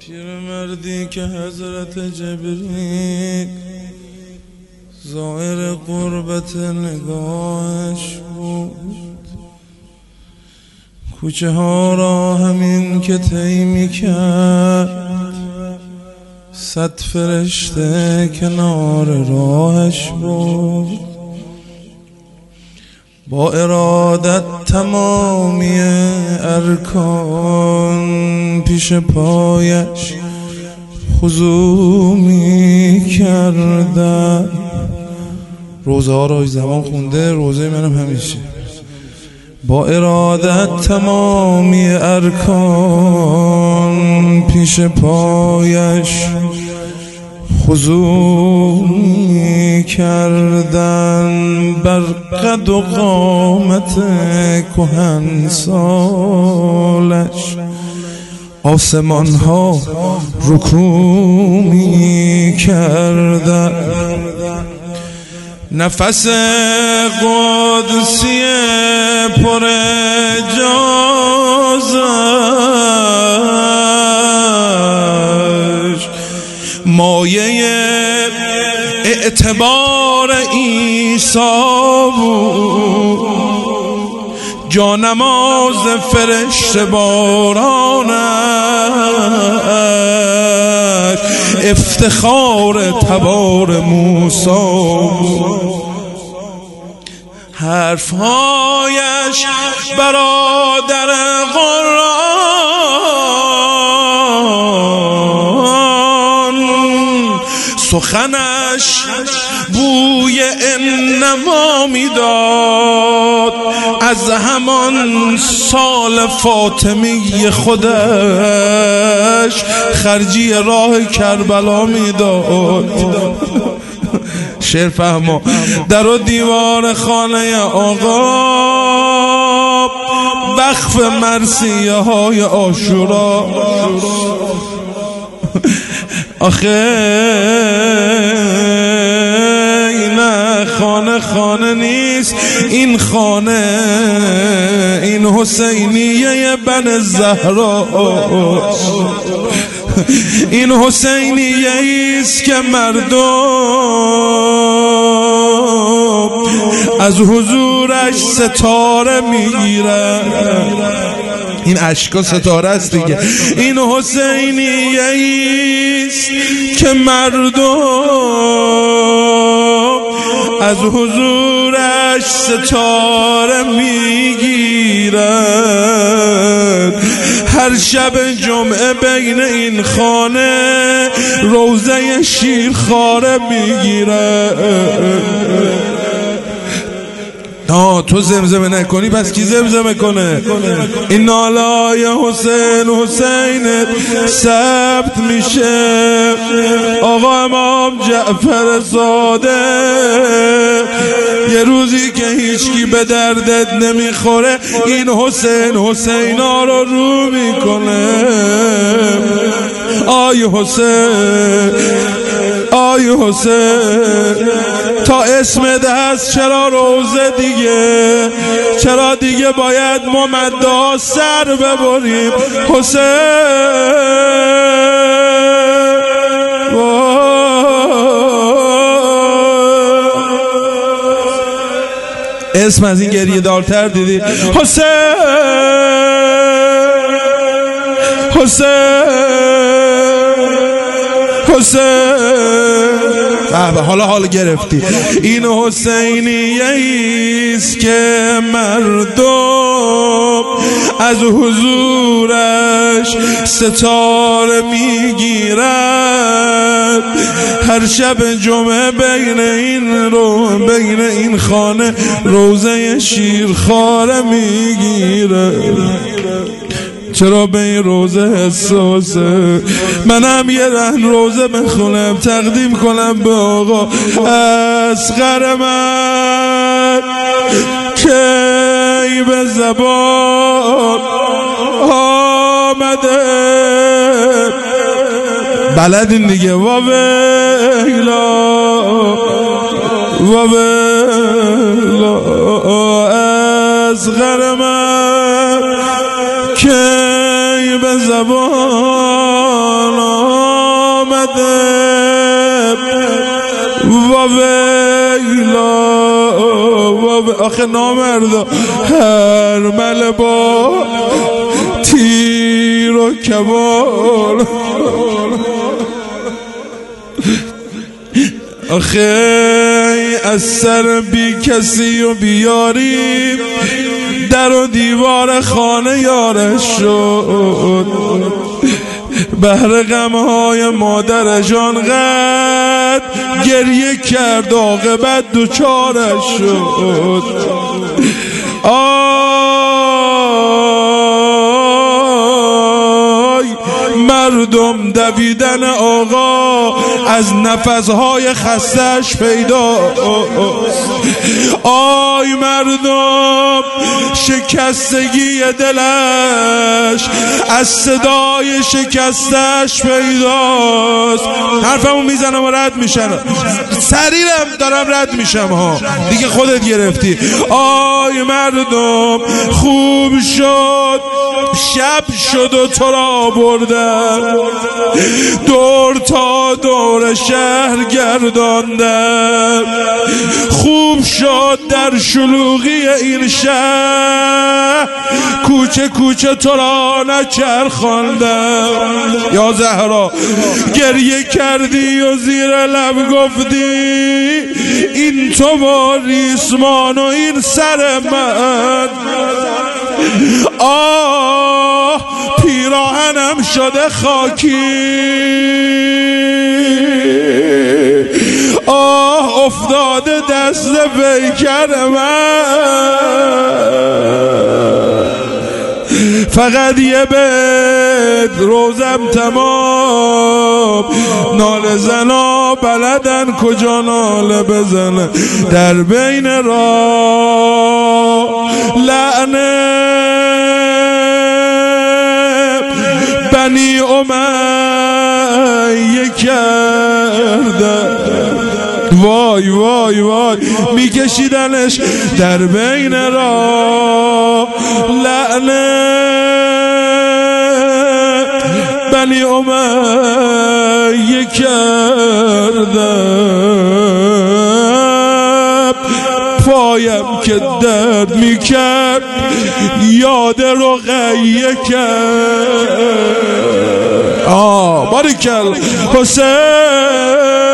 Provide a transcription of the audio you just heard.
پیرمردی که حضرت جبریل ظاهر قربت نگاهش بود، کوچه ها را همین که طی می‌کرد 100 فرشته کنار راهش بود. با ارادت تمامی ارکان پیش پایش خضوع می‌کردند. روزه ها را زمان خونده، روزه منم همیشه. با ارادت تمامی ارکان پیش پایش خضوع کردن. بر قد و قامت کهنسالش آسمان ها رکوع می کردن. نفس قدسی پر اعجازش مایه اعتبار عیسی بود. جانماز فرشته بارانش افتخار تبار موسی بود. حرفهایش برادر قرآن، سخنش بوی انما میداد. از همان سال فاطمی خودش خرجی راه کربلا میداد. شعر فهما. در و دیوار خانه آقا وقف مرثیه های عاشورا. آخه خانه نیست این خانه، این حسینیه بن زهرا. این حسینیه ایست که مردم از حضورش ستاره میگیرن. این اشکا ستاره است دیگه. این حسینیه ایست که مردم از حضورش ستاره میگیرن. هر شب جمعه بین این خانه روزه شیرخواره میگیرن. تو زمزمه نکنی پس کی زمزمه کنه؟ این نالای حسین ثبت میشه. آقا امام جعفر صادق یه روزی که هیچکی به دردت نمیخوره این حسینا رو میکنه. آی حسین تا اسمت هست چرا روزه دیگه؟ چرا دیگه باید ممدا سر ببریم؟ حسین اسم از این گریه دارتر دیدی؟ حسین حالا گرفتی. این حسینیه ایست که مردم از حضورش ستاره میگیرد. هر شب جمعه بین این خانه روزه شیرخواره میگیرد. چرا به این روزه حساسه؟ منم یه رهن روزه بخونم تقدیم کنم به آقا اصغر من که به زبان آمده. بلدین دیگه. واویلا اصغر من که به زبان و ویلا آخه نامردا هر مل با تیر و کبال آخه از سر بی کسی و بیاری در و دیوار خانه یارش شد بهر غمهای مادرش آنقدر گریه کرد عاقبت دوچارش شد مردم دویدن آقا از نفسهای خستش پیدا آی مردم شکستگی دلش از صدای شکستش پیداست حرفمو میزنم و رد میشن سریرم دارم رد میشم ها دیگه خودت گرفتی آی مردم خوب شد شب شد و تو را بردن دور تا دور شهر گرداندن خوب شد در شلوغی این شهر کوچه کوچه تو را نچرخاندن یا زهرا گریه کردی و زیر لب گفتی این تو با ریسمان و این سر من پیراهنم شده خاکی افتاده دست پیکر من فقط یه بید روزم تمام ناله زنا بلدن کجا ناله بزنه در بین راه لعنه بنی امیه کرده وای وای وای میکشیدنش در بین راه لعنه بنی امیه کرده پایم که درد میکرد یاد رقیه کرد باریکل حسین